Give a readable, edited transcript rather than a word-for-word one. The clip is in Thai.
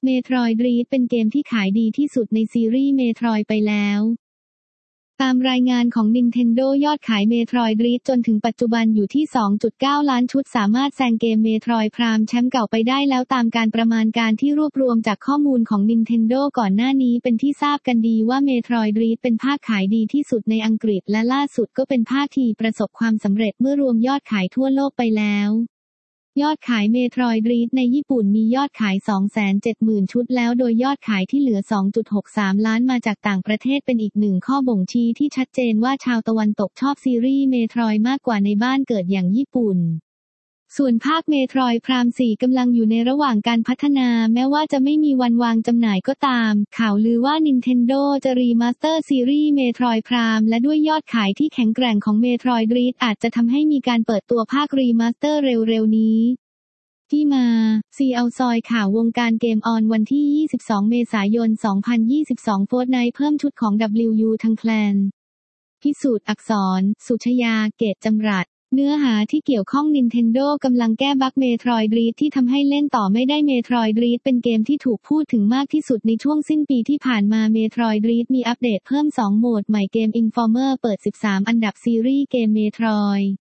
Metroid Dread เป็นเกมที่ขายดีที่สุดในซีรีส์ Metroid ไปแล้วตามรายงานของ Nintendo ยอดขาย Metroid Dread จนถึงปัจจุบันอยู่ที่ 2.9 ล้านชุดสามารถแซงเกม Metroid Prime แชมป์เก่าไปได้แล้วตามการประมาณการที่รวบรวมจากข้อมูลของ Nintendo ก่อนหน้านี้เป็นที่ทราบกันดีว่า Metroid Dread เป็นภาคขายดีที่สุดในอังกฤษและล่าสุดก็เป็นภาคที่ประสบความสำเร็จเมื่อรวมยอดขายทั่วโลกไปแล้วยอดขาย Metroid Dread ในญี่ปุ่นมียอดขาย 270,000 ชุดแล้วโดยยอดขายที่เหลือ 2.63 ล้านมาจากต่างประเทศเป็นอีกหนึ่งข้อบ่งชี้ที่ชัดเจนว่าชาวตะวันตกชอบซีรีส์ Metroid มากกว่าในบ้านเกิดอย่างญี่ปุ่นส่วนภาค Metroid Prime 4 กำลังอยู่ในระหว่างการพัฒนาแม้ว่าจะไม่มีวันวางจำหน่ายก็ตามข่าวลือว่า Nintendo จะรีมาสเตอร์ซีรีส์ Metroid Prime และด้วยยอดขายที่แข็งแกร่งของ Metroid Dread อาจจะทำให้มีการเปิดตัวภาครีมาสเตอร์เร็วๆนี้ที่มาซีเอาซอยข่าววงการเกมออนวันที่ 22 เมษายน 2022 Fortnite เพิ่มชุดของ WU ทางแคลนพิสูจน์อักษรสุชยาเกตจำรัดเนื้อหาที่เกี่ยวข้อง Nintendo กำลังแก้บั๊ก Metroid Dread ที่ทำให้เล่นต่อไม่ได้ Metroid Dread เป็นเกมที่ถูกพูดถึงมากที่สุดในช่วงสิ้นปีที่ผ่านมา Metroid Dread มีอัปเดตเพิ่ม2โหมดใหม่เกม Informer เปิด13อันดับซีรีส์เกม Metroid